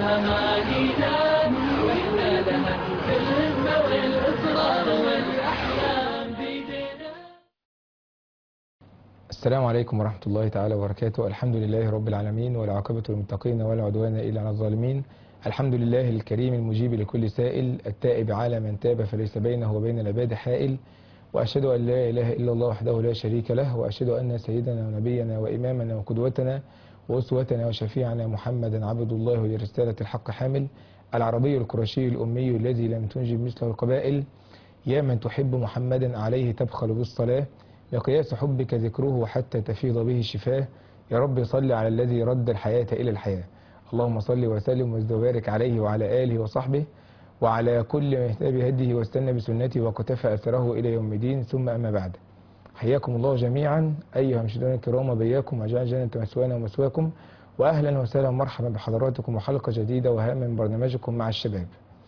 أمانينا وإحنا لها الهمة والإصرار والأحلام بيدنا. السلام عليكم ورحمة الله تعالى وبركاته. الحمد لله رب العالمين والعاقبة للمتقين ولا عدوان إلا على الظالمين. الحمد لله الكريم المجيب لكل سائل التائب على من تاب فليس بينه وبين العباد حائل، وأشهد أن لا إله إلا الله وحده لا شريك له، وأشهد أن سيدنا ونبينا وإمامنا وقدوتنا وأسوتنا وشفيعنا محمدا عبد الله ولرسالة الحق حامل، العربي القرشي الأمي الذي لم تنجب مثله القبائل. يا من تحب محمدا عليه تبخل بالصلاة، مقياس حبك ذكره حتى تفيض به الشفاه. يا رب صل على الذي رد الحياة إلى الحياة. اللهم صل وسلم وزد وبارك عليه وعلى آله وصحبه وعلى كل من اهتدى بهديه واستنى بسنته وقتفى أثره إلى يوم الدين، ثم أما بعد. حياكم الله جميعا أيها المشاهدون الكرام، وبياكم وجعل جنة مثوانا ومثواكم، وأهلا وسهلا ومرحبا بحضراتكم وحلقة جديدة وهامة من برنامجكم مع الشباب.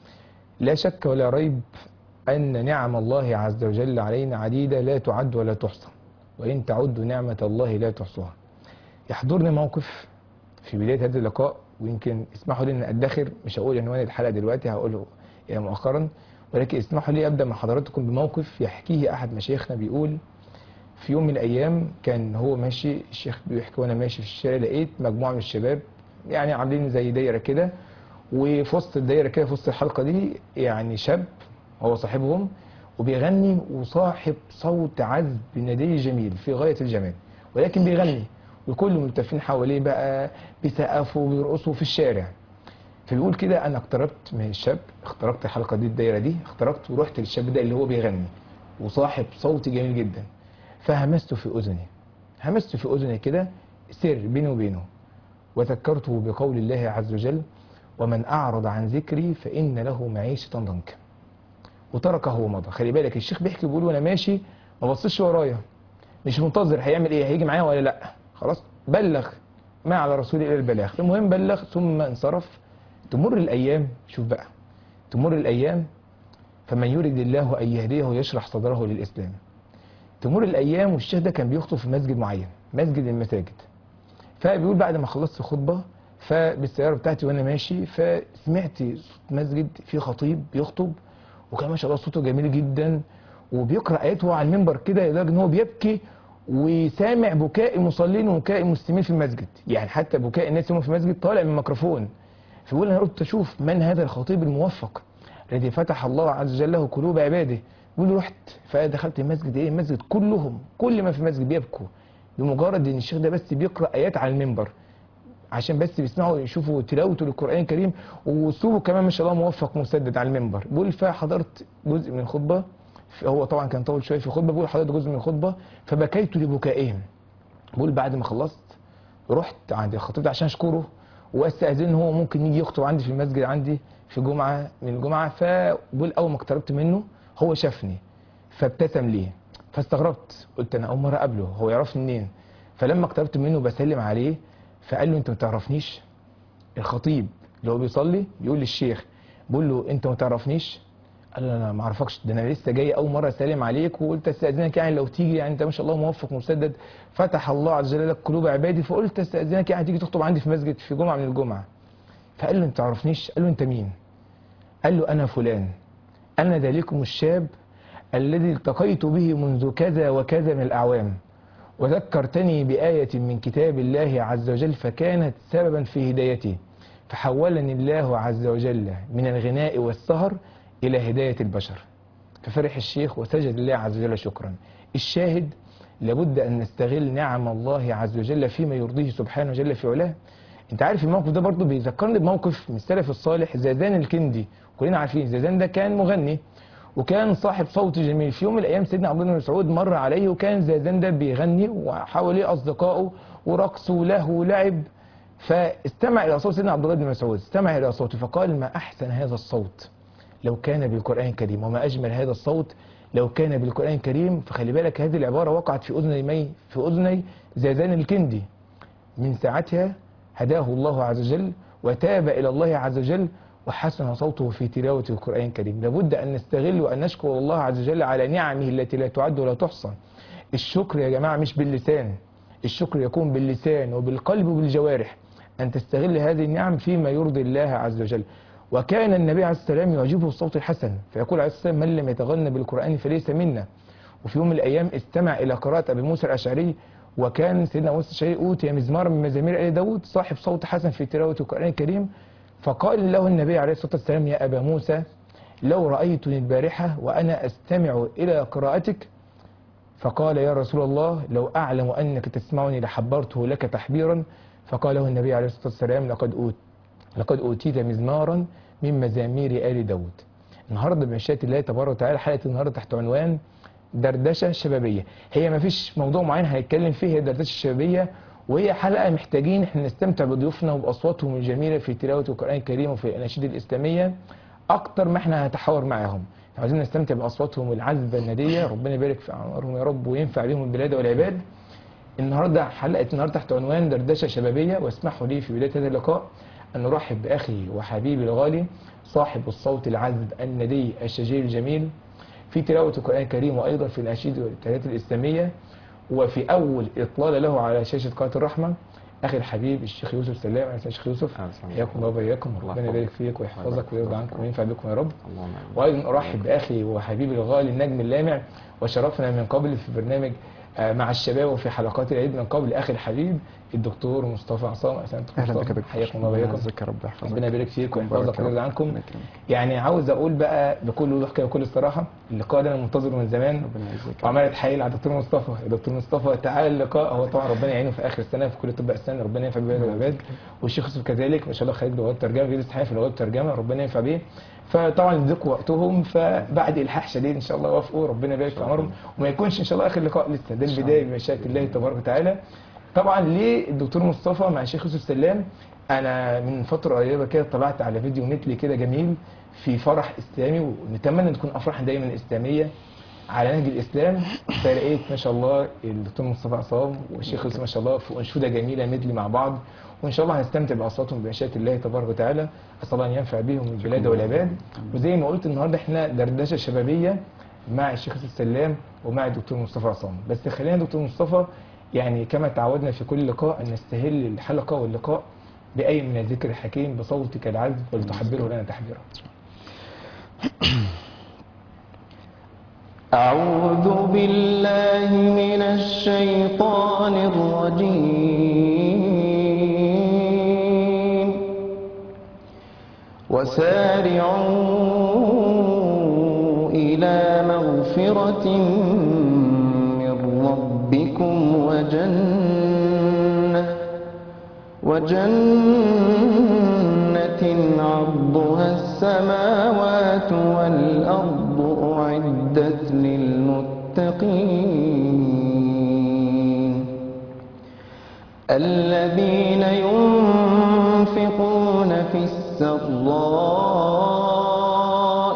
لا شك ولا ريب أن نعم الله عز وجل علينا عديدة لا تعد ولا تحصى، وإن تعدوا نعمة الله لا تحصوها. يحضرني موقف في بداية هذا اللقاء، ويمكن اسمحوا لي أن أدخر، مش هقول عنوان الحلقة دلوقتي، هقوله يعني مؤخرا، ولكن اسمحوا لي أبدأ مع حضراتكم بموقف يحكيه أحد مشايخنا. بيقول في يوم من الأيام كان هو ماشي، الشيخ بيحكي وأنا ماشي في الشارع، لقيت مجموعة من الشباب يعني عاملين زي دايرة كده، وفي وسط الدايرة كده في وسط الحلقة دي يعني شاب هو صاحبهم وبيغني، وصاحب صوت عذب نادي جميل في غاية الجمال، ولكن بيغني وكل ملتفين حواليه بقى بيسقفوا وبيرقصوا في الشارع. فبيقول كده أنا اقتربت من الشاب، اخترقت الحلقة دي الدايرة دي، اخترقت ورحت للشاب ده اللي هو بيغني وصاحب صوت جميل جدا، فهمسته في أذني، همسته في أذني كده سر بيني وبينه، وذكرته بقول الله عز وجل ومن أعرض عن ذكري فإن له معيشة ضنكا، وتركه ومضى. خلي بالك الشيخ بيحكي بيقول وانا ماشي ما بصيش ورايا، مش منتظر هيعمل ايه، هيجي معايا ولا لا، خلاص بلغ ما على رسول الى البلاغ. المهم بلغ ثم انصرف. تمر الايام، شوف بقى، تمر الايام فمن يريد الله ان يهديه يشرح صدره للاسلام. تمر الايام والشيخ ده كان بيخطب في مسجد معين، مسجد المساجد. فبيقول بعد ما خلصت خطبه فبالسياره بتاعتي وانا ماشي فسمعت صوت مسجد فيه خطيب بيخطب، وكان ما شاء الله صوته جميل جدا، وبيقرأ آياته على المنبر كده لدرجة ان هو بيبكي، وسامع بكاء المصلين وبكاء المسلمين في المسجد، يعني حتى بكاء الناس هم في المسجد طالع من الميكروفون. فبيقول انا قلت اشوف من هذا الخطيب الموفق الذي فتح الله عز وجل له قلوب عباده. بيقول رحت فدخلت المسجد، ايه المسجد كلهم كل ما في المسجد بيبكوا بمجرد ان الشيخ ده بس بيقرأ آيات على المنبر، عشان بس بيسمعوا يشوفوا تلاوته للقرآن الكريم، واسلوبه كمان ما شاء الله موفق مسدد على المنبر. بيقول فحضرت جزء من الخطبه، هو طبعا كان طول شويه في الخطبه، بيقول حضرت جزء من الخطبه فبكيت لبكائهم. بيقول بعد ما خلصت رحت عند الخطيب عشان اشكره واستاذن هو ممكن يجي يخطب عندي في المسجد عندي في جمعه من الجمعه. فبيقول اول ما اقتربت منه هو شافني فابتسم لي، فاستغربت قلت انا اول مره اقابله، هو يعرفني منين؟ فلما اقتربت منه بسلم عليه فقال له انت ما تعرفنيش؟ الخطيب اللي هو بيصلي بيقول للشيخ، بيقول له انت ما تعرفنيش؟ قال له انا ما اعرفكش، ده انا لسه جاي اول مره اسلم عليك وقلت استاذنك يعني لو تيجي، يعني انت ما شاء الله موفق مسدد فتح الله عز وجل لك قلوب عبادي، فقلت استاذنك يعني تيجي تخطب عندي في مسجد في جمعه من الجمعه. فقال له انت ما تعرفنيش؟ قال له انت مين؟ قال له انا فلان، انا ذلكم الشاب الذي التقيت به منذ كذا وكذا من الاعوام، وذكرتني بآية من كتاب الله عز وجل فكانت سببا في هدايتي، فحولني الله عز وجل من الغناء والسهر إلى هداية البشر. ففرح الشيخ وسجد الله عز وجل شكرا. الشاهد لابد أن نستغل نعم الله عز وجل فيما يرضيه سبحانه جل في علاه. انت عارف الموقف ده برضه بيذكرني بموقف من السلف الصالح زازان الكندي. كلنا عارفين زازان ده كان مغني وكان صاحب صوت جميل. في يوم من الايام سيدنا عبد الله بن مسعود مر عليه وكان زازان ده بيغني وحواليه اصدقائه ورقص ولهو ولعب، فاستمع الى صوت سيدنا عبد الله بن مسعود، استمع الى صوته فقال ما احسن هذا الصوت لو كان بالقران الكريم، وما اجمل هذا الصوت لو كان بالقران الكريم. فخلي بالك هذه العباره وقعت في اذني زازان الكندي. من ساعتها هداه الله عز وجل وتاب إلى الله عز وجل وحسن صوته في تلاوة القرآن الكريم. لابد أن نستغل وأن نشكر الله عز وجل على نعمه التي لا تعد ولا تحصى. الشكر يا جماعة مش باللسان، الشكر يكون باللسان وبالقلب وبالجوارح. أن تستغل هذه النعم فيما يرضي الله عز وجل. وكان النبي عليه الصلاة والسلام يعجبه الصوت الحسن، فيقول عليه الصلاة والسلام: من لم يتغنى بالقرآن فليس منا. وفي يوم من الأيام استمع إلى قراءة أبي موسى الأشعري، وكان سيدنا أبو موسى الأشعري أوتي مزمارا من مزامير آل داود صاحب صوت حسن في تلاوة القرآن الكريم. فقال له النبي عليه الصلاة والسلام: يا أبا موسى، لو رأيتني البارحة وأنا أستمع إلى قراءتك. فقال: يا رسول الله، لو أعلم أنك تسمعني لحبرته لك تحبيرا. فقال له النبي عليه الصلاة والسلام: لقد أوتيت مزمارا من مزامير آل داود. النهارده بمشيئة الله تبارك وتعالى حلقة النهارده تحت عنوان دردشة شبابية. هي ما فيش موضوع معين هنتكلم فيه، هي دردشة شبابية، وهي حلقة محتاجين احنا نستمتع بضيوفنا وبأصواتهم الجميلة في تلاوة القرآن الكريم وفي الأناشيد الإسلامية أكتر ما احنا هنتحاور معاهم. عايزين نستمتع بأصواتهم العذبة الندية، ربنا يبارك في أعمارهم يا رب وينفع بهم البلاد والعباد. النهارده حلقة النهارده تحت عنوان دردشة شبابية، واسمحوا لي في بداية هذا اللقاء أن نرحب بأخي وحبيبي الغالي صاحب الصوت العذب الندي الشجير الجميل في تلاوة القرآن الكريم، وأيضا في الأناشيد والتلاوات الإسلامية، وفي أول إطلالة له على شاشة قناة الرحمة، أخي الحبيب الشيخ يوسف سلام. أهلا الشيخ يوسف، حياكم الله وبياكم، ربنا يبارك فيك ويحفظك ويرضى عنكم وينفع بكم يا رب. وأيضا أرحب بأخي وحبيبي الغالي النجم اللامع، وشرفنا من قبل في برنامج مع الشباب وفي حلقات العيد من قبل أخي الحبيب الدكتور مصطفى عصام. اهلا بك يا دكتور، حياكم الله وبياكم، يا رب يحفظك، ربنا يبارك فيك ويحفظك ويرضى عنكم. ربنا يكرمك. يعني عاوز اقول بقى بكل وضوح كده وكل الصراحه، اللقاء ده انا منتظره من زمان، ربنا يعزك. وعمال اتحايل على الدكتور مصطفى: يا دكتور مصطفى تعالى اللقاء. هو طبعا ربنا يعينه في اخر السنه في كليه طب اسنان، ربنا ينفع بيه العباد. والشيخ يوسف كذلك ما شاء الله خريج لغات ترجمه، بيدرس حاجه في لغات ترجمه، ربنا ينفع بيه. فطبعا يديكوا وقتهم، فبعد الحاح شديد ان شاء الله وافقوا، ربنا يبارك في عمرهم، وما يكونش ان شاء الله اخر لقاء لسه، ده البدايه بمشيئه الله تبارك وتعالى. طبعا ليه الدكتور مصطفى مع الشيخ يوسف سلام؟ انا من فتره قريبه كده طلعت على فيديو مثلي كده جميل في فرح اسلامي، ونتمنى ان تكون افراح دايما اسلاميه على نهج الاسلام. فلقيت ما شاء الله الدكتور مصطفى عصام والشيخ يوسف ما شاء الله في انشوده جميله مثلي مع بعض، وان شاء الله هنستمتع باصواتهم بمشيئه الله تبارك وتعالى. اسال الله ان ينفع بهم البلاد والعباد. وزي ما قلت النهارده احنا دردشه شبابيه مع الشيخ يوسف سلام ومع الدكتور مصطفى عصام. بس خلينا دكتور مصطفى يعني كما تعودنا في كل لقاء أن نستهل الحلقة واللقاء بأي من الذكر الحكيم بصوتك العذب ولتحبره لنا تحبيرا. أعوذ بالله من الشيطان الرجيم. وسارعوا إلى مغفرة من ربكم وجنة عرضها السماوات والأرض أعدت للمتقين الذين ينفقون في السراء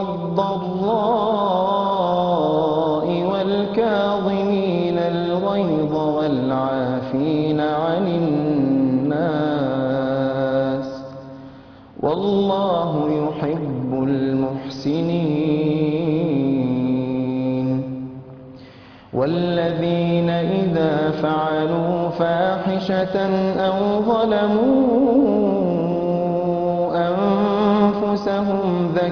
والضراء والكاظمين الغيظ والعافين عن الناس والله يحب المحسنين والذين إذا فعلوا فاحشة أو ظلموا أنفسهم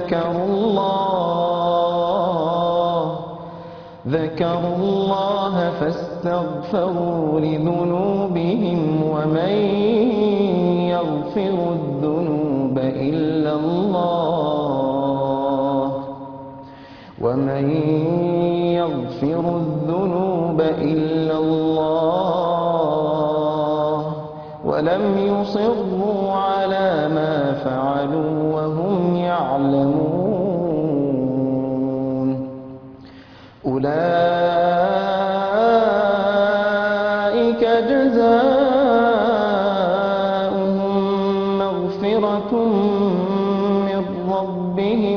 ذكروا الله فاستغفروا لذنوبهم ومن يغفر الذنوب إلا الله ولم يصروا على ما فعلوا وهم يعلمون أولئك جزاؤهم مغفرة من ربهم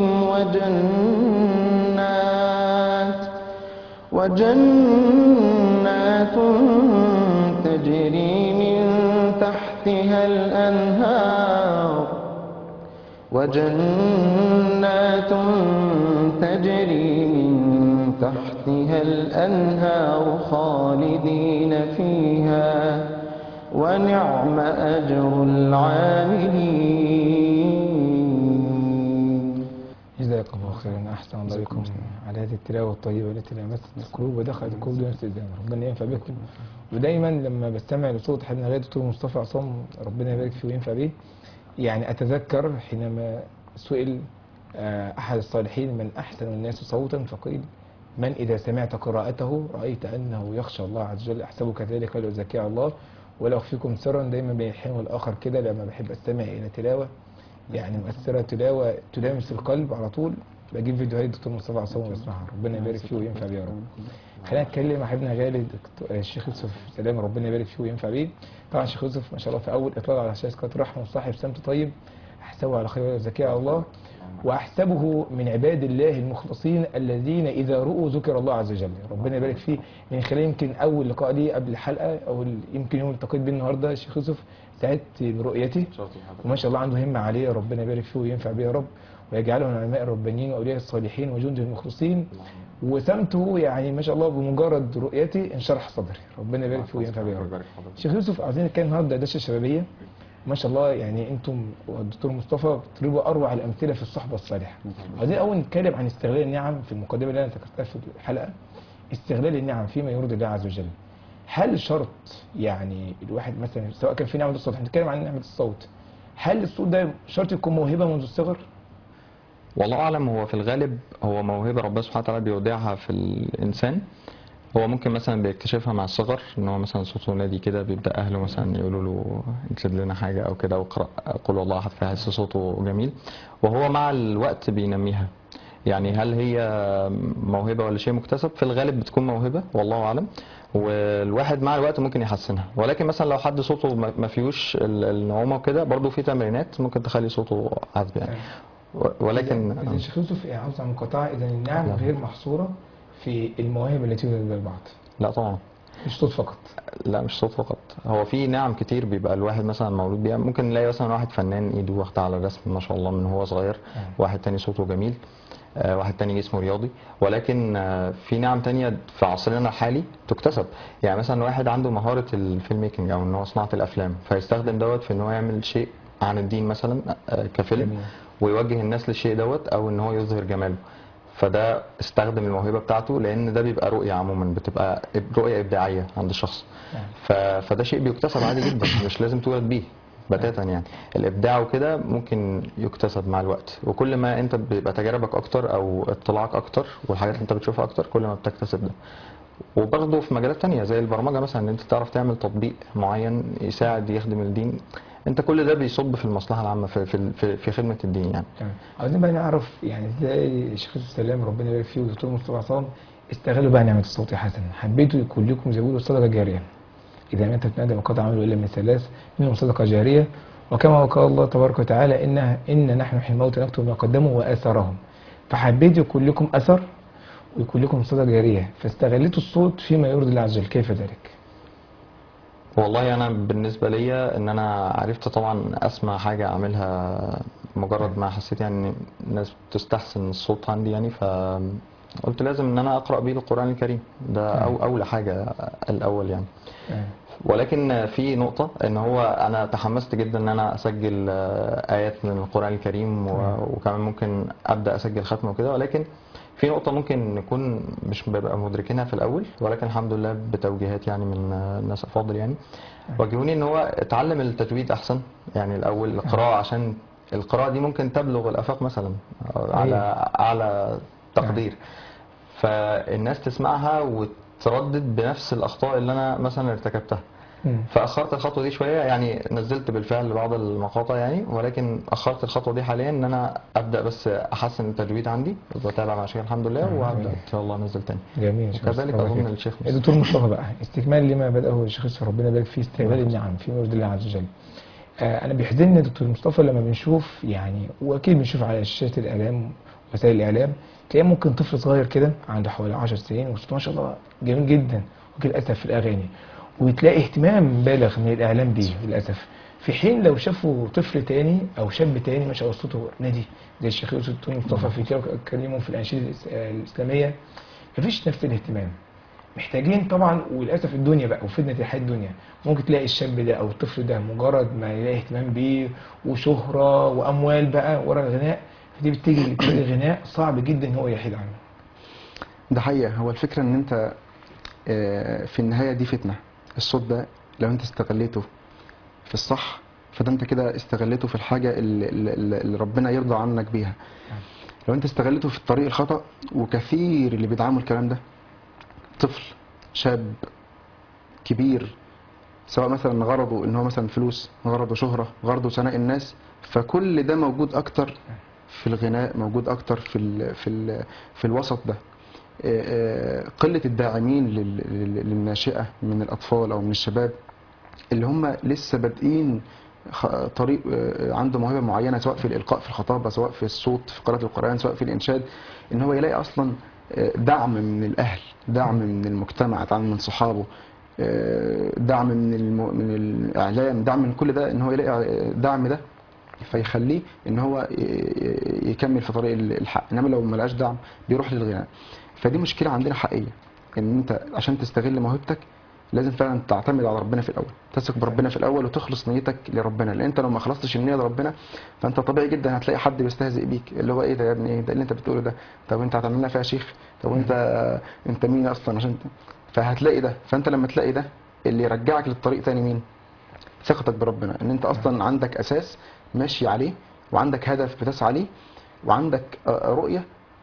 وجنات تجري من تحتها الأنهار خالدين فيها ونعم أجر العاملين. جزاكم الله خيرا، احسن الله بكم على هذه التلاوه الطيبه التي لمست القلوب ودخلت القلوب دون استئذان. ربنا ينفع بكم. ودايما لما بستمع لصوت حبيبنا غالي الدكتور مصطفى عصام، ربنا يبارك فيه وينفع به، يعني اتذكر حينما سئل احد الصالحين من احسن الناس صوتا، فقيل: من اذا سمعت قراءته رايت انه يخشى الله عز وجل احسبه كذلك ولا ازكي على الله. ولا اخفيكم سرا، دايما بين الحين والاخر كده لما بحب استمع الى تلاوه يعني مؤثرة، تلاوة تلامس القلب، على طول بجيب فيديوهات الدكتور مصطفى عصام وبسمعها. ربنا يبارك فيه وينفع بيه يا رب. خلينا نتكلم مع حبيبنا غالي الشيخ يوسف سلام، ربنا يبارك فيه وينفع بيه. طبعا الشيخ يوسف ما شاء الله في اول اطلاع على شاشه قناه رحمه وصاحب سمت طيب، احسبه على خير وزكيه على الله، واحسبه من عباد الله المخلصين الذين اذا رؤوا ذكر الله عز وجل. ربنا يبارك فيه. من خلال يمكن اول لقاء لي قبل الحلقه، او يمكن يوم التقيت بيه النهارده، الشيخ يوسف سعدت برؤيته، وما شاء الله عنده همه عاليه. ربنا يبارك فيه وينفع بيه يا رب، ويجعله من العلماء الربانيين واولياء الصالحين وجنده المخلصين. وسمته يعني ما شاء الله بمجرد رؤيتي انشرح صدري. ربنا يبارك فيه وينفع بيه يا رب. شيخ يوسف، عايزين نتكلم النهارده دشه شبابيه، ما شاء الله يعني انتم والدكتور مصطفى بتضربوا اروع الامثله في الصحبه الصالحه. عايزين اول نتكلم عن استغلال النعم في المقدمه اللي انا ذكرتها في الحلقه، استغلال النعم فيما يرضي الله عز وجل. هل شرط يعني الواحد مثلا سواء كان في نعمه الصوت، هنتكلم عن نعمه الصوت، هل الصوت ده شرط يكون موهبه منذ الصغر؟ والله اعلم. هو في الغالب هو موهبه ربنا سبحانه وتعالى بيودعها في الانسان. هو ممكن مثلا بيكتشفها مع الصغر، ان هو مثلا صوته نادي كده، بيبدا اهله مثلا يقولوا له انشد لنا حاجه او كده، واقرا قل هو الله احد، فيحس صوته جميل، وهو مع الوقت بينميها. يعني هل هي موهبه ولا شيء مكتسب؟ في الغالب بتكون موهبه والله اعلم، والواحد مع الوقت ممكن يحسنها. ولكن مثلا لو حد صوته ما فيهوش النعومه وكده، برضه في تمرينات ممكن تخلي صوته عذب يعني. ولكن اذا الشيخ يوسف يعني عاوز عن مقاطعه، اذا النعم غير محصوره في المواهب التي يولد للبعض، لا طبعا، مش صوت فقط. لا مش صوت فقط. هو في نعم كتير بيبقى الواحد مثلا مولود بيها. ممكن نلاقي مثلا واحد فنان ايده واخده على الرسم ما شاء الله من هو صغير، واحد تاني صوته جميل، واحد تاني جسمه رياضي. ولكن في نعم تانية في عصرنا الحالي تكتسب. يعني مثلا واحد عنده مهارة الفيلم ميكنج او ان هو صناعة الافلام، فيستخدم دوت في ان هو يعمل شيء عن الدين مثلا كفيلم، ويوجه الناس للشيء دوت، او ان هو يظهر جماله. فده استخدم الموهبه بتاعته، لان ده بيبقى رؤيه عموما، بتبقى رؤيه ابداعيه عند الشخص. فده شيء بيكتسب عادي جدا، مش لازم تولد بيه بتاتا يعني. الابداع وكده ممكن يكتسب مع الوقت، وكل ما انت بيبقى تجاربك اكتر او اطلاعك اكتر والحاجات اللي انت بتشوفها اكتر، كل ما بتكتسب ده. وبرضه في مجالات تانية زي البرمجه مثلا، ان انت تعرف تعمل تطبيق معين يساعد يخدم الدين، انت كل ده بيصب في المصلحه العامه في خدمه الدين يعني. تمام. عاوزين بقى نعرف يعني ازاي الشيخ يوسف سلام ربنا يبارك فيه والدكتور مصطفى عصام استغلوا بقى نعمه الصوت يا حسن. حبيتوا يكون لكم زي ما بيقولوا صدقه جاريه. اذا ما انت بتنادى وقد عملوا الا من ثلاث منهم صدقه جاريه، وكما قال الله تبارك وتعالى ان نحن نحيي الموتى نكتب ما قدموا واثارهم. فحبيت يكون لكم اثر ويكون لكم صدقه جاريه، فاستغلتوا الصوت فيما يرضي الله عز وجل. كيف ذلك؟ والله انا بالنسبه ليا ان انا عرفت طبعا اسمع حاجه اعملها، مجرد ما حسيت يعني الناس بتستحسن الصوت عندي يعني، فقلت لازم ان انا اقرا بيه القران الكريم. ده اول حاجه الاول يعني. ولكن في نقطه ان هو انا تحمست جدا ان انا اسجل ايات من القران الكريم، وكمان ممكن ابدا اسجل ختمه وكده. ولكن في نقطة ممكن نكون مش ببقى مدركينها في الأول، ولكن الحمد لله بتوجيهات يعني من ناس أفاضل يعني وجهوني إن هو اتعلم التجويد أحسن. يعني الأول القراءة، عشان القراءة دي ممكن تبلغ الآفاق مثلا على أعلى تقدير، فالناس تسمعها وتردد بنفس الأخطاء اللي أنا مثلا ارتكبتها. فاخرت الخطوه دي شويه، يعني نزلت بالفعل بعض المقاطع يعني، ولكن اخرت الخطوه دي حاليا ان انا ابدا بس احسن التجويد عندي، بتابع مع شيخ الحمد لله، وهبدا ان شاء الله انزل تاني. جميل. وكذلك اظن الشيخ الدكتور مصطفى بقى استكمال لما بداه الشيخ يوسف ربنا يبارك فيه، استغلال النعم في مرض الله عز وجل. انا بيحزنني دكتور مصطفى لما بنشوف يعني، واكيد بنشوف على شاشات الاعلام وسائل الاعلام، تلاقي ممكن طفل صغير كده عنده حوالي 10 سنين وصوته ما شاء الله جميل جدا، ولكن للاسف في الاغاني، وتلاقي اهتمام بالغ من الاعلام بيه للاسف، في حين لو شافوا طفل تاني او شاب تاني ما شاء الله صوته نادي زي الشيخ يوسف الدكتور مصطفى في كلامه في الاناشيد الاسلاميه، مفيش نفس الاهتمام. محتاجين طبعا، وللاسف الدنيا بقى وفتنه الحياه الدنيا، ممكن تلاقي الشاب ده او الطفل ده مجرد ما يلاقي اهتمام بيه وشهره واموال بقى ورا الغناء، فدي بتيجي لطريق الغناء صعب جدا ان هو يحيد عنه. ده حقيقة. هو الفكرة ان انت في النهاية دي فتنة. الصوت ده لو انت استغليته في الصح، فده انت كده استغليته في الحاجة اللي ربنا يرضى عنك بيها. لو انت استغليته في الطريق الخطأ، وكثير اللي بيدعموا الكلام ده، طفل، شاب، كبير، سواء مثلا غرضه ان هو مثلا فلوس، غرضه شهرة، غرضه ثناء الناس، فكل ده موجود اكتر في الغناء، موجود اكتر في الوسط ده. قلة الداعمين للناشئة من الأطفال أو من الشباب اللي هم لسه بادئين طريق، عنده موهبة معينة، سواء في الإلقاء في الخطابة، سواء في الصوت في قراءة القرآن، سواء في الإنشاد، إن هو يلاقي أصلا دعم من الأهل، دعم من المجتمع، دعم من صحابه، دعم من الإعلام، دعم من كل ده، إن هو يلاقي دعم ده فيخليه ان هو يكمل في طريق الحق. انما لو ما لقاش دعم بيروح للغناء. فدي مشكله عندنا حقيقيه، ان انت عشان تستغل موهبتك لازم فعلا تعتمد على ربنا في الاول، تثق بربنا في الاول، وتخلص نيتك لربنا. لان انت لو ما خلصتش النيه لربنا، فانت طبيعي جدا هتلاقي حد بيستهزئ بيك، اللي هو ايه ده يا ابني، ايه ده اللي انت بتقوله ده؟ طب انت هتعمل لنا فيها شيخ؟ طب انت مين اصلا عشان فهتلاقي ده. فانت لما تلاقي ده، اللي يرجعك للطريق تاني مين؟ ثقتك بربنا، ان انت اصلا عندك اساس ماشي عليه، وعندك هدف بتسعى ليه، وعندك رؤية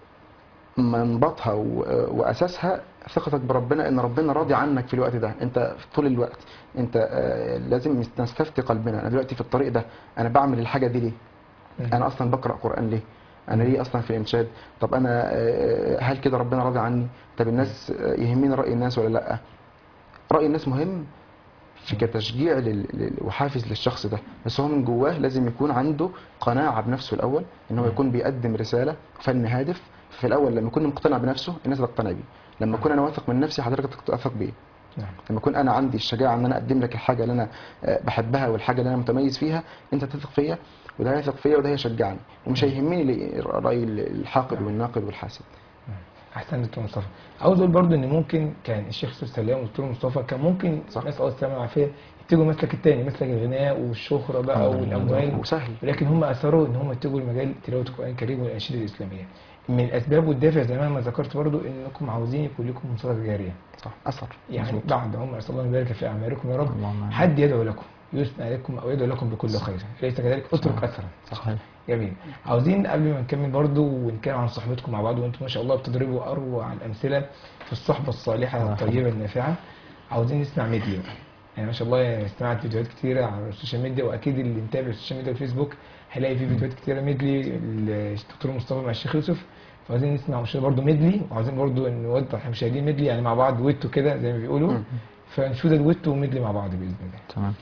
منبطها واساسها ثقتك بربنا، ان ربنا راضي عنك في الوقت ده. انت في طول الوقت انت لازم نستفتي قلبنا، انا دلوقتي في الطريق ده، انا بعمل الحاجة دي ليه؟ انا اصلا بقرأ قرآن ليه؟ انا ليه اصلا في انشاد؟ طب انا هل كده ربنا راضي عني؟ طب الناس يهمني رأي الناس ولا لا؟ رأي الناس مهم في كتشجيع وحافز للشخص ده، بس هو من جواه لازم يكون عنده قناعة بنفسه الأول، إن هو يكون بيقدم رسالة، فن هادف. في الأول لما يكون مقتنع بنفسه الناس تقتنع بيه، لما أكون أنا واثق من نفسي حضرتك تثق بيه، لما أكون أنا عندي الشجاعة إن أنا أقدم لك الحاجة اللي أنا بحبها والحاجة اللي أنا متميز فيها، أنت تثق فيا وده هيثق فيا وده هيشجعني، ومش هيهمني رأي الحاقد والناقد والحاسد. احسن دكتور مصطفى. عاوز اقول برضو ان ممكن كان الشيخ يوسف سلام والدكتور مصطفى كان ممكن صح. ناس السلامه والعافيه يتجهوا مسلك التاني، مسلك الغناء والشهره بقى والاموال، وسهل. ولكن هم اثروا ان هم يتجهوا لمجال تلاوه القران الكريم والاناشيد الاسلاميه. من الاسباب والدافع زي ما ذكرت برضو انكم عاوزين يكون لكم صدقه جاريه. صح، اثر. يعني مزبوط. بعد عمر اسال الله ان يبارك في اعمالكم يا رب، اللهم حد يدعو لكم يثنى عليكم او يدعو لكم بكل خير، ليس كذلك اترك اثرا. صحيح. جميل. عاوزين قبل ما نكمل برضو ونتكلم عن صحبتكم مع بعض، وانتم ما شاء الله بتضربوا اروع الامثله في الصحبه الصالحه الطيبه النافعه، عاوزين نسمع ميدلي بقى. يعني ما شاء الله سمعت فيديوهات كتيره على السوشيال ميديا، واكيد اللي متابع السوشيال ميديا والفيسبوك هيلاقي في فيديوهات كتيره ميدلي الدكتور مصطفى مع الشيخ يوسف. فعاوزين نسمع برضو ميدلي، وعاوزين برضو نوضح للمشاهدين ميدلي يعني مع بعض دويتو كده زي ما بيقولوا، فنشوف ده دويتو وميدلي مع بعض باذن الله. تمام.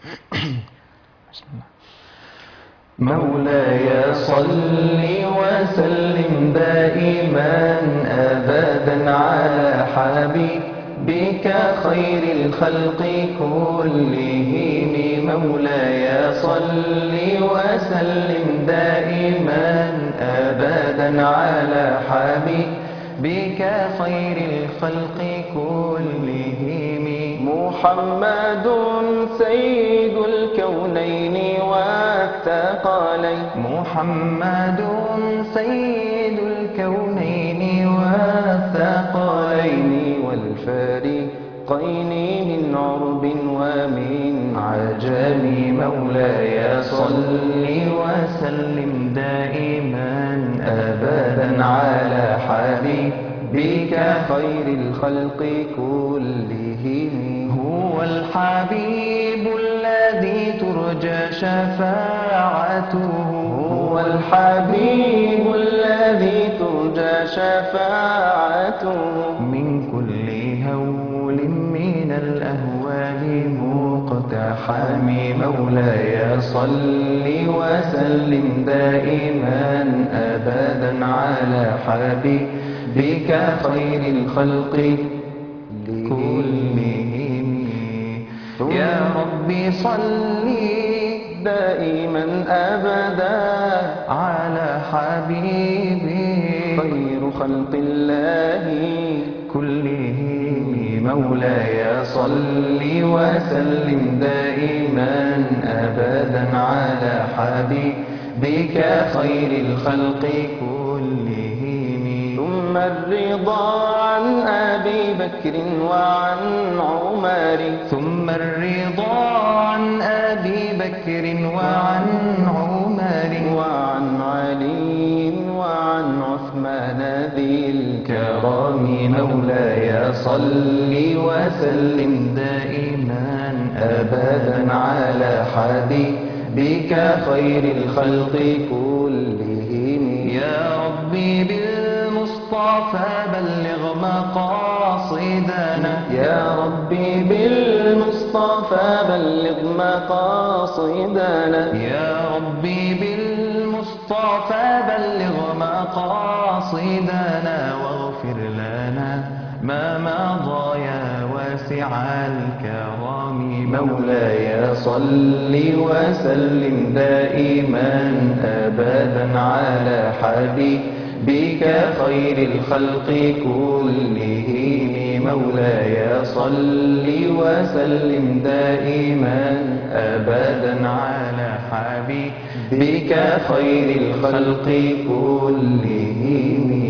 بسم الله. مولاي صل وسلم دائما أبدا على حبيبك خير الخلق كلهم. مولاي صل وسلم دائما أبدا على حبيبك خير الخلق كلهم. محمد سيد الكونين والثقلين. محمد سيد الكونين والثقلين والفريقين من عرب ومن عجم. مولاي صل وسلم دائما أبدا على حبيبك خير الخلق كلهم. هو الحبيب الذي ترجى شفاعته. هو الحبيب الذي ترجى شفاعته من كل هول من الأهوال مقتحم. مولاي صل وسلم دائما أبدا على حبيبك خير الخلق كلهم. يا ربي صل دائما أبدا على حبيبي خير خلق الله كلهم. مولاي صل وسلم دائما أبدا على حبيبك خير الخلق كلهم. ثم الرضا عن أبي بكر وعن عمر، ثم الرضا عن أبي بكر وعن عمر، وعن علي وعن عثمان ذي الكرم. مولاي صل وسلم دائما أبدا على حبيبك خير الخلق كلهم. يا ربي بالمصطفى بلغ مقاصدنا، يا ربي بالمصطفى بلغ مقاصدنا، يا ربي بالمصطفى بلغ مقاصدنا، واغفر لنا ما مضى يا واسع الكرم. مولاي صل وسلم دائما أبدا على حبيبك خير الخلق كلهم. مولاي صل وسلم دائما أبدا على حبيبك خير الخلق كلهم.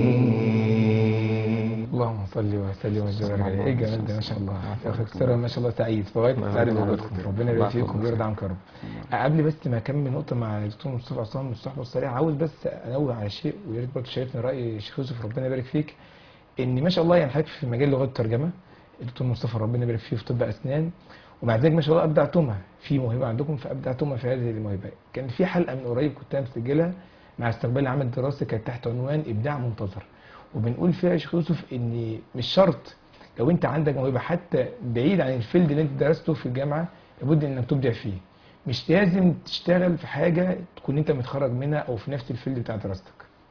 اللهم صل وسلم وبارك عليه. ايه الجمال ده ما شاء الله. اخوك سر ما شاء الله سعيد في غايه سعاده بوجودكم. ربنا يبارك فيكم ويرضى عنكم يا رب. قبل بس ما اكمل نقطه مع الدكتور مصطفى عصام من الصحبه الصالحه، عاوز بس انوه على شيء ويا ريت برضه شايفني راي شيخ يوسف ربنا يبارك فيك، ان ما شاء الله يعني حضرتك في مجال لغه الترجمه الدكتور مصطفى ربنا يبارك فيه في طب اسنان، ومع ذلك ما شاء الله ابدعتما في موهبه عندكم فابدعتما في هذه الموهبه. كان في حلقه من قريب كنت انا مسجلها مع استقبال العام الدراسي كانت تحت عنوان ابداع منتظر، وبنقول فيها يا شيخ يوسف ان مش شرط لو انت عندك موهبه حتى بعيد عن الفيلد اللي انت درسته في الجامعه لابد انك تبدع فيه. مش لازم تشتغل في حاجه تكون انت متخرج منها او في نفس الفيلد بتاع دراستك.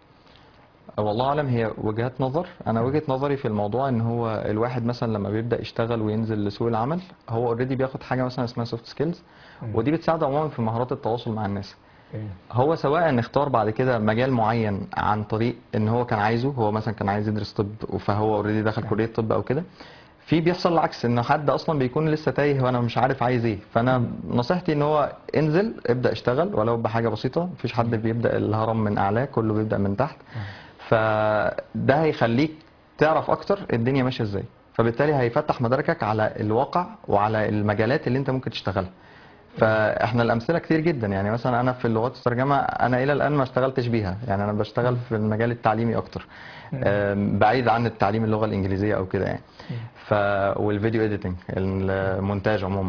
والله اعلم، هي وجهات نظر. انا وجهة نظري في الموضوع ان هو الواحد مثلا لما بيبدا يشتغل وينزل لسوق العمل هو اوريدي بياخد حاجه مثلا اسمها سوفت سكيلز، ودي بتساعده عموما في مهارات التواصل مع الناس. هو سواء اختار بعد كده مجال معين عن طريق ان هو كان عايزه، هو مثلا كان عايز يدرس طب فهو اوريدي دخل كليه طب او كده، في بيحصل العكس ان حد اصلا بيكون لسه تايه وانا مش عارف عايز ايه. فانا نصيحتي ان هو انزل ابدا اشتغل ولو بحاجه بسيطه، مفيش حد بيبدا الهرم من اعلاه، كله بيبدا من تحت. فده هيخليك تعرف اكتر الدنيا ماشيه ازاي، فبالتالي هيفتح مداركك على الواقع وعلى المجالات اللي انت ممكن تشتغلها. فاحنا الامثله كتير جدا، يعني مثلا انا في اللغات الترجمه انا الى الان ما اشتغلتش بيها، يعني انا بشتغل في المجال التعليمي اكتر بعيد عن التعليم اللغه الانجليزيه او كده يعني. والفيديو اديتنج المونتاج عموما.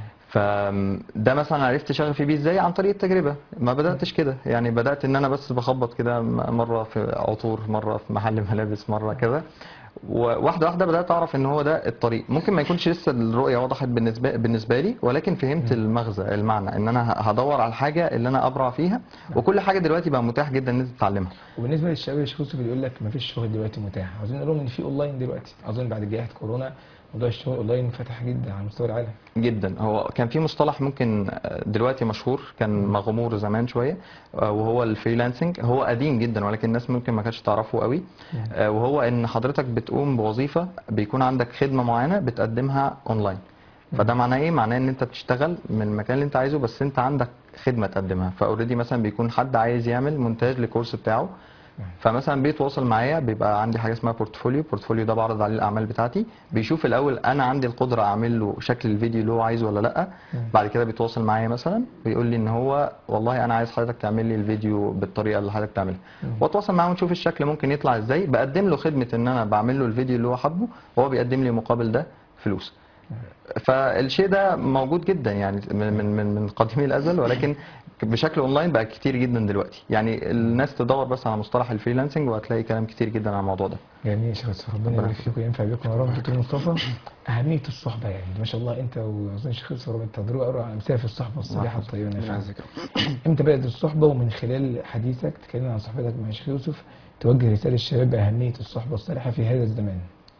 فده مثلا عرفت شغفي بيه ازاي؟ عن طريق التجربه. ما بداتش كده، يعني بدات ان انا بس بخبط كده، مره في عطور، مره في محل ملابس، مره كده، وواحده واحده بدات اعرف ان هو ده الطريق. ممكن ما يكونش لسه الرؤيه وضحت بالنسبه لي، ولكن فهمت المغزى، المعنى ان انا هدور على الحاجه اللي انا ابرع فيها. وكل حاجه دلوقتي بقى متاح جدا ان انت تتعلمها. وبالنسبه للشباب يا شيخ يوسف اللي يقول لك ما فيش شغل دلوقتي متاح، عاوزين نقول لهم ان في اونلاين دلوقتي. اظن بعد جائحه كورونا موضوع الشغل اونلاين فتح جدا على مستوى العالم. جدا. هو كان في مصطلح ممكن دلوقتي مشهور، كان مغمور زمان شويه، وهو الفريلانسنج. هو قديم جدا ولكن الناس ممكن ما كانتش تعرفه قوي. وهو ان حضرتك بتقوم بوظيفه، بيكون عندك خدمه معينه بتقدمها اونلاين. فده معناه ايه؟ معناه ان انت بتشتغل من المكان اللي انت عايزه، بس انت عندك خدمه تقدمها. فاوريدي مثلا بيكون حد عايز يعمل مونتاج لكورس بتاعه، فمثلا بيتواصل معايا، بيبقى عندي حاجه اسمها بورتفوليو ده بعرض عليه الاعمال بتاعتي، بيشوف الاول انا عندي القدره اعمل له شكل الفيديو اللي هو عايزه ولا لا. بعد كده بيتواصل معايا مثلا بيقول لي ان هو والله انا عايز حضرتك تعمل لي الفيديو بالطريقه اللي حضرتك تعملها، واتواصل معاه ونشوف الشكل ممكن يطلع ازاي. بقدم له خدمه ان انا بعمل له الفيديو اللي هو حابه، وهو بيقدم لي مقابل ده فلوس. فالشيء ده موجود جدا يعني من قديم الازل، ولكن بشكل اونلاين بقى كتير جدا دلوقتي. يعني الناس تدور بس على مصطلح الفريلانسنج وهتلاقي كلام كتير جدا عن الموضوع ده. جميل يا شيخ، ربنا يبارك فيكم وينفع بكم يا رب. دكتور مصطفى، اهميه الصحبه يعني ما شاء الله انت واظن شيخ يوسف انت تضربوا امثله في الصحبه الصالحه الطيبه النافعه. امتى بدات الصحبه؟ ومن خلال حديثك تكلمنا عن صحبتك مع شيخ يوسف توجه رساله للشباب باهميه الصحبه الصالحه في هذا الزمان.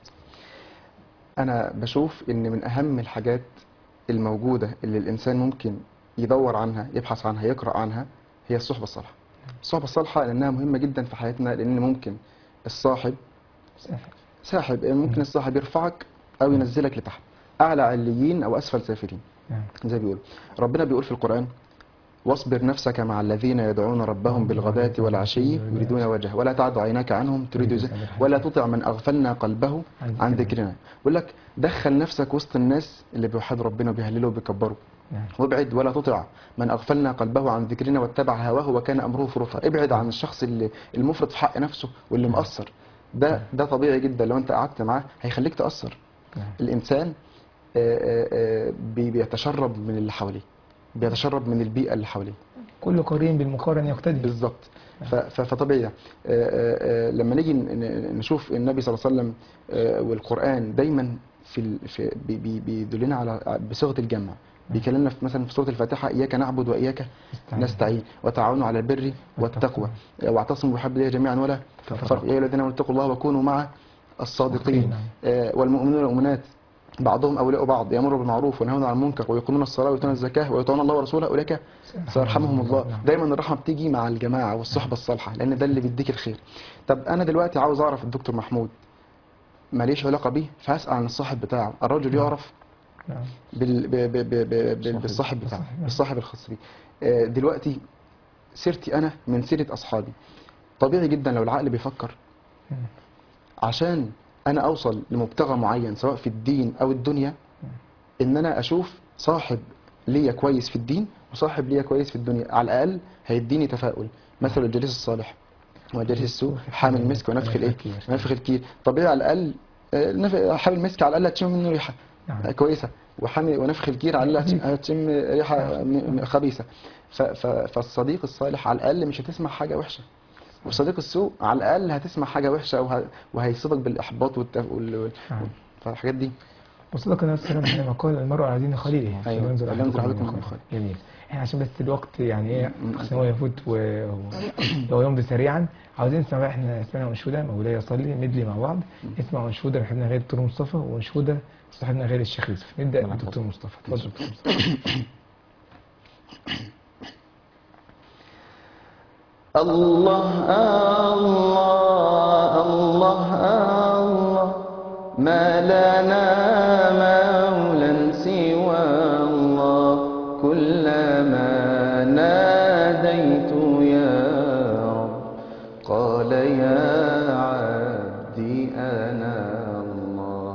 أنا بشوف إن من أهم الحاجات الموجودة اللي الإنسان ممكن يدور عنها، يبحث عنها، يقرأ عنها، هي الصحبة الصالحة. الصحبة الصالحة لأنها مهمة جدا في حياتنا، لأن ممكن الصاحب ساحب، ممكن الصاحب يرفعك او ينزلك لتحت، اعلى عليين او اسفل سافلين نعم. زي بيقول. ربنا بيقول في القرآن: واصبر نفسك مع الذين يدعون ربهم بالغداة والعشي يريدون وجهه ولا تعد عيناك عنهم تريد ولا تطع من اغفلنا قلبه عن ذكرنا. بيقول لك دخل نفسك وسط الناس اللي بيوحدوا ربنا وبيهللوا وبيكبروا، نعم. وابعد ولا تطع من اغفلنا قلبه عن ذكرنا واتبع هواه وكان امره فرطا. ابعد عن الشخص اللي المفرط في حق نفسه واللي مقصر. ده طبيعي جدا، لو انت قعدت معاه هيخليك تأثر. نعم. الانسان بيتشرب من اللي حواليه، بيتشرب من البيئة اللي حواليه. كل قرين بالمقارن يقتدي. بالظبط. فطبيعي لما نيجي نشوف النبي صلى الله عليه وسلم والقرآن دايما بيدلنا على بصيغة الجمع. بيكلمنا مثلا في سورة الفاتحة: إياك نعبد وإياك نستعين وتعاونوا على البر والتقوى واعتصموا بحبل الله جميعا ولا تفرقوا يا أيها الذين آمنوا اتقوا الله وكونوا مع الصادقين. والمؤمنون والمؤمنات بعضهم أولياء بعض يأمروا بالمعروف وينهون عن المنكر ويقيمون الصلاة ويؤتون الزكاة ويطيعون الله ورسوله أولئك سيرحمهم الله. دايما الرحمة بتيجي مع الجماعة والصحبة الصالحة، لأن ده اللي بيديك الخير. طب أنا دلوقتي عاوز أعرف الدكتور محمود، ماليش علاقة بيه، فهسأل عن الصاحب بتاعه. الرجل يعرف بالصاحب بتاعه، بالصاحب الخاص بيه. دلوقتي سيرتي أنا من سيرة أصحابي. طبيعي جدا لو العقل بيفكر عشان أنا أوصل لمبتغى معين سواء في الدين أو الدنيا، إن أنا أشوف صاحب ليا كويس في الدين وصاحب ليا كويس في الدنيا، على الأقل هيديني تفاؤل. مثل الجليس الصالح وجليس السوء حامل المسك ونفخ الإيه؟ ونفخ الكير. طبيعي على الأقل حامل المسك على الأقل هتشم منه ريحة كويسة، وحامل ونفخ الكير على الأقل هتشم ريحة خبيثة. فالصديق الصالح على الأقل مش هتسمع حاجة وحشة، وصديق السوء على الأقل هتسمع حاجة وحشة وهيصيبك بالإحباط فالحاجات دي. وصدق النبي صلى الله عليه وسلم لما قال المرء على دين خليله. أيوة. فلينظر فلينظر أحدكم أحدكم من من خليله. خليله. جميل. احنا عشان بس الوقت يعني ايه عشان هو يفوت وهو يمضي سريعا، عاوزين نسمع بقى. احنا سمعنا انشوده مولاي صلي مدلي مع بعض. نسمع انشوده صاحبنا غير الدكتور مصطفى، وانشوده صاحبنا غير الشيخ يوسف. نبدا بالدكتور مصطفى. اتفضل دكتور مصطفى. الله الله الله الله، ما لنا مولى سوى الله، كلما ناديت يا رب قال يا عبدي أنا الله.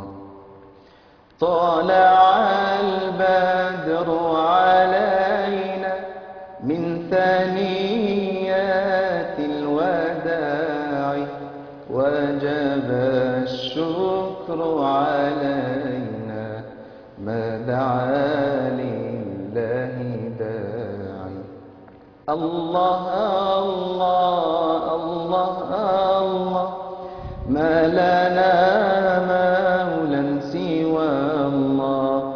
طلع البدر علينا من ثنيات الوداع، وجب الشكر علينا ما دعا لله داعي. الله الله الله الله، ما لنا مولى سوى الله،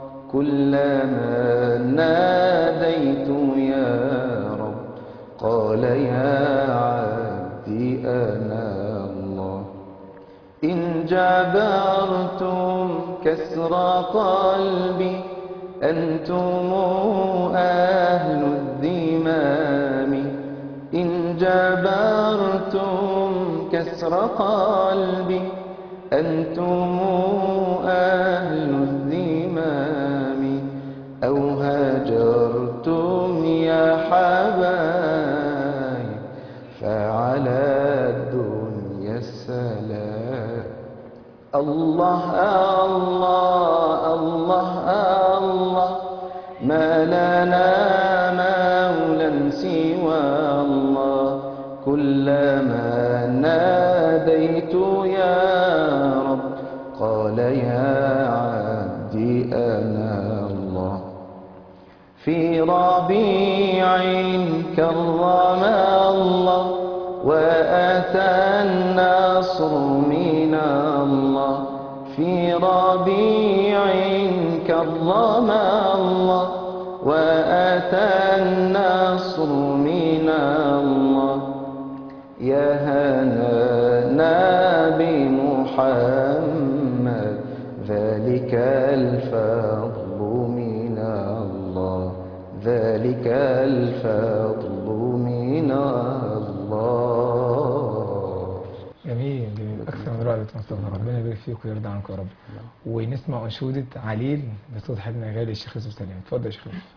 كلما ناديت يا رب قال يا عبدي أنا الله. إن جبرتم كسر قلبي أنتم أهل الذمام، إن جبرتم كسر قلبي أنتم أهل الذمام، أو هاجرتم يا حبايب فعلى الدنيا السلام. الله الله الله الله، ما لنا مولى سوى الله، كلما ناديت يا رب قال يا عبدي أنا الله. في ربيع كرم الله وأتى النصر من الله، في ربيع كرم الله وأتى النصر من الله. يا هنانا بمحمد ذلك الفضل من الله، ذلك الفضل من الله. جميل جميل. اكثر من رائع يا دكتور مصطفى، ربنا يبارك يبارك فيك ويرضى عنك يا رب. ونسمع أنشودة عليل بصوت حبيبنا غالي الشيخ يوسف سلام. اتفضل يا شيخ يوسف.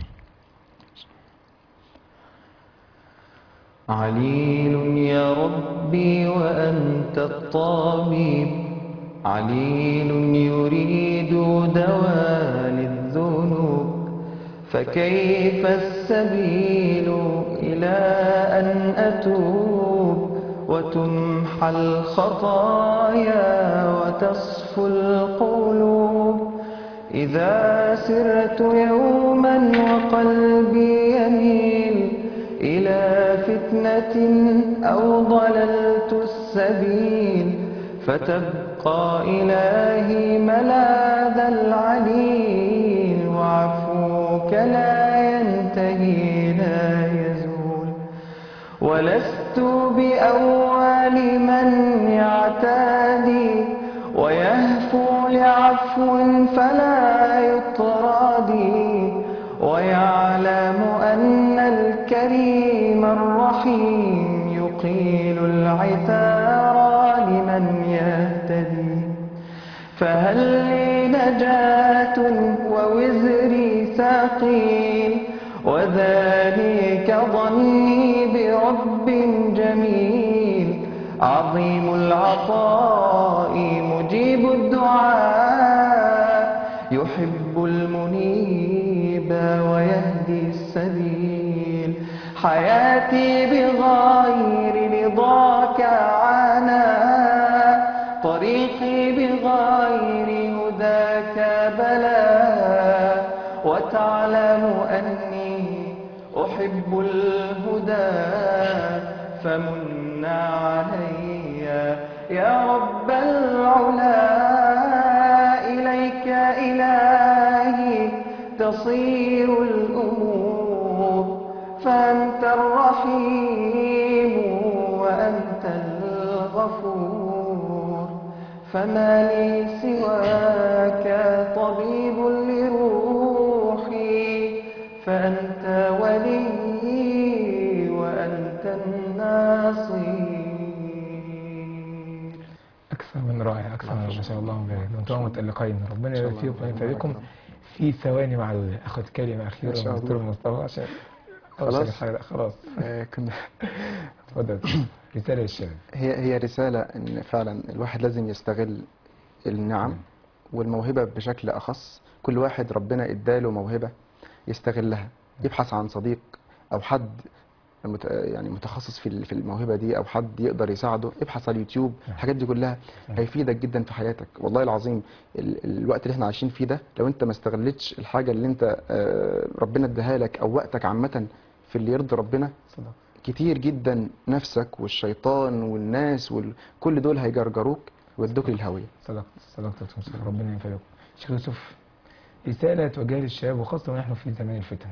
عليل يا ربي وأنت الطبيب، عليل يريد دواء للذنوب، فكيف السبيل إلى أن أتوب وتمحى الخطايا وتصفو القلوب؟ إذا سرت يوما وقلبي يميل إلى فتنة أو ضللت السبيل، فتبقى إلهي ملاذ العليل، وعفوك لا ينتهي لا يزول. ولست بأول من يعتادي ويهفو لعفو فلا يطردي، ويعلم أن الكريم الرحيم يقيل العثار لمن يهتدي. فهل لي نجاة ووزري ثقيل، وذلك ظني برب جميل، عظيم العطاء مجيب الدعاء، يحب المنيب ويهدي السبيل. حياتي بغير رضاك عناء، طريقي بغير هداك بلاء، وتعلم أني أحب الهدى، فمن علي يا رب العلا. إليك إلهي تصير الأمور، فأنت الرحيم وأنت الغفور، فما لي سواك طبيب لروحي، فأنت ولي وأنت الناصير. أكثر من رائع، أكثر من ما شاء الله مبارك. أنتم متألقين، ربنا يبارك فيكم وينفع بكم. في ثواني معدودة أخذ كلمة أخيرة إن شاء من دكتور الله. مصطفى عشان خلاص؟ خلاص. كنا اتفضل. رسالة للشباب. هي رسالة إن فعلا الواحد لازم يستغل النعم والموهبة بشكل أخص. كل واحد ربنا إداله موهبة يستغلها، يبحث عن صديق أو حد يعني متخصص في الموهبة دي، أو حد يقدر يساعده. ابحث على اليوتيوب، الحاجات دي كلها هيفيدك جدا في حياتك. والله العظيم الوقت اللي احنا عايشين فيه ده، لو انت ما استغلتش الحاجة اللي انت ربنا اداها لك، أو وقتك عامة في اللي يرضي ربنا، صدق. كتير جدا نفسك والشيطان والناس كل دول هيجرجروك ويودوك للهوية. صدقت يا دكتور مصطفى، ربنا ينفع بكم. شيخ يوسف، رسالة توجهها للشباب وخاصة ونحن في زمان الفتن.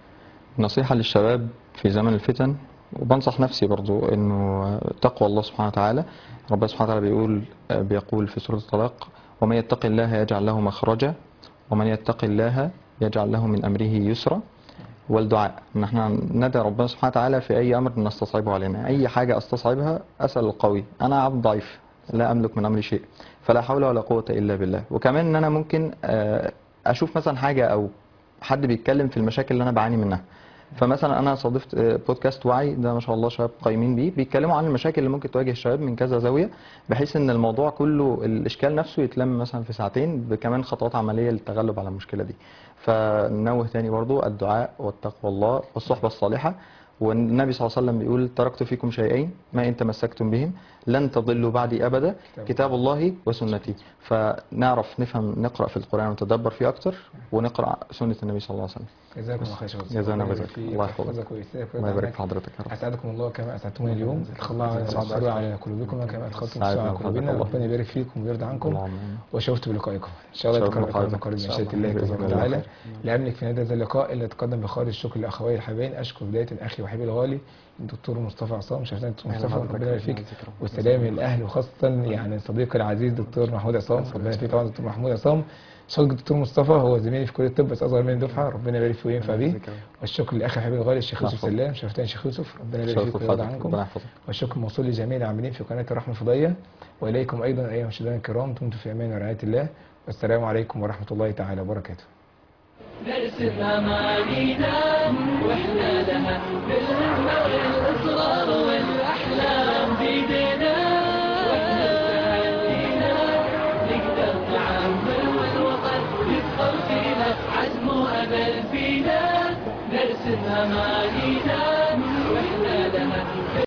نصيحة للشباب في زمن الفتن، وبنصح نفسي برضو انه تقوى الله سبحانه وتعالى. ربنا سبحانه وتعالى بيقول في سورة الطلاق: ومن يتق الله يجعل له مخرجا ومن يتق الله يجعل له من امره يسرا. والدعاء، ان احنا ندعي ربنا سبحانه وتعالى في اي امر نستصعبه علينا. اي حاجة استصعبها اسأل القوي، انا عبد ضعيف لا املك من امري شيء، فلا حول ولا قوة الا بالله. وكمان ان انا ممكن اشوف مثلا حاجة او حد بيتكلم في المشاكل اللي انا بعاني منها، فمثلا انا صادفت بودكاست وعي ده ما شاء الله شباب قايمين بيه، بيتكلموا عن المشاكل اللي ممكن تواجه الشباب من كذا زاويه، بحيث ان الموضوع كله الاشكال نفسه يتلم مثلا في ساعتين، بكمان خطوات عمليه للتغلب على المشكله دي. فننوه تاني برضو: الدعاء والتقوى الله والصحبه الصالحه. والنبي صلى الله عليه وسلم بيقول: تركت فيكم شيئين ما إن تمسكتم بهم لن تضلوا بعدي أبدا، كتاب الله وسنتي. فنعرف نفهم نقرأ في القرآن ونتدبر فيه أكتر، ونقرأ سنة النبي صلى الله عليه وسلم. جزاكم الله خير. جزانا وجزاك الله يحفظك. الله يبارك في حضرتك يا رب. أسعدكم الله كما أسعدتموني اليوم. ادخل الله على قلوبكم كما أدخلتم السرور على قلوبنا. ربنا يبارك فيكم ويرضى عنكم، وشرفت بلقائكم إن شاء الله. يتقرب قريب من شاء الله تبارك وتعالى. لا أملك في هذا اللقاء إلا أتقدم بخالص الشكر لأخوي الحبايب. أشكر بداية أخي وحبيبي الغالي الدكتور مصطفى عصام، شرفتنا دكتور مصطفى، ربنا يبارك فيك. والسلام للأهل، وخاصة يعني صديقي العزيز دكتور محمود عصام، ربنا يبارك فيك طبعا دكتور محمود عصام. صدق الدكتور مصطفى هو زميلي في كليه الطب بس اصغر مني دفعه، ربنا يبارك فيه وينفع بيه. والشكر لاخي حبيبي الغالي الشيخ يوسف العفو. سلام، شرفتني يا شيخ يوسف، ربنا يبارك شرف فيك ويرضى وفضل، عنكم. ربنا يحفظك. والشكر موصول لجميع العاملين في قناه الرحمه الفضائيه، واليكم ايضا ايها المشاهدين الكرام، دمتم في امان ورعايه الله، والسلام عليكم ورحمه الله تعالى وبركاته. نرسم أمانينا وإحنا لها بالهمة والإصرار والأحلام بيدنا، وإحنا بتحدينا نقدر نعمر والوطن يفخر فينا، عزم وأمل فينا نرسم أمانينا وإحنا لها